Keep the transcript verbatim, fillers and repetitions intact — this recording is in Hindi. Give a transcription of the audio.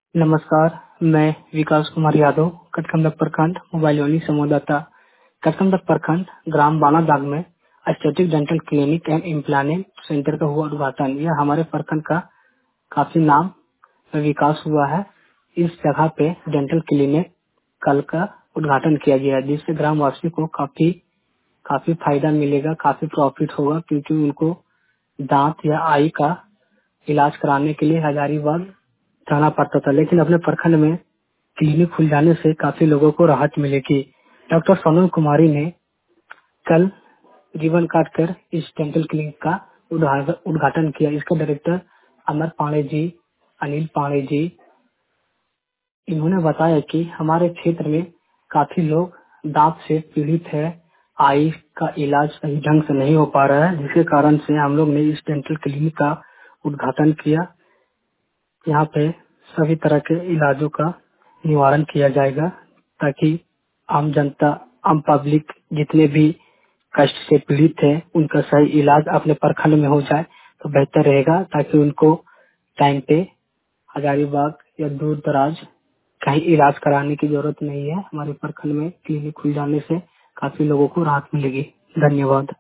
नमस्कार, मैं विकास कुमार यादव, कटकमलक प्रखंड मोबाइल वाली संवाददाता। कटकमलक प्रखंड ग्राम बानादाग में aesthetic dental clinic and implant centre का हुआ उद्घाटन। यह हमारे प्रखंड का काफी नाम में विकास हुआ है। इस जगह पे डेंटल क्लिनिक कल का उद्घाटन किया गया है, जिससे ग्रामवासी को काफी काफी फायदा मिलेगा, काफी प्रॉफिट होगा, क्योंकि उनको दांत या आई का इलाज कराने के लिए हजारीबाग जाना पड़ता था, लेकिन अपने प्रखंड में क्लिनिक खुल जाने से काफी लोगों को राहत मिलेगी। डॉक्टर सोनम कुमारी ने कल रिबन काटकर इस डेंटल क्लिनिक का उद्घा- उद्घाटन किया। इसका डायरेक्टर अमर पांडे जी, अनिल पांडे जी, इन्होंने बताया कि हमारे क्षेत्र में काफी लोग दांत से पीड़ित है, आई का इलाज सही ढंग से नहीं हो पा रहा है, जिसके कारण से हम लोग ने इस डेंटल क्लिनिक का उद्घाटन किया। यहाँ पे सभी तरह के इलाजों का निवारण किया जाएगा, ताकि आम जनता, आम पब्लिक जितने भी कष्ट से पीड़ित है, उनका सही इलाज अपने प्रखंड में हो जाए तो बेहतर रहेगा, ताकि उनको टाइम पे हजारीबाग या दूर दराज कहीं इलाज कराने की जरूरत नहीं है। हमारे प्रखंड में क्लिनिक खुल जाने से काफी लोगों को राहत मिलेगी। धन्यवाद।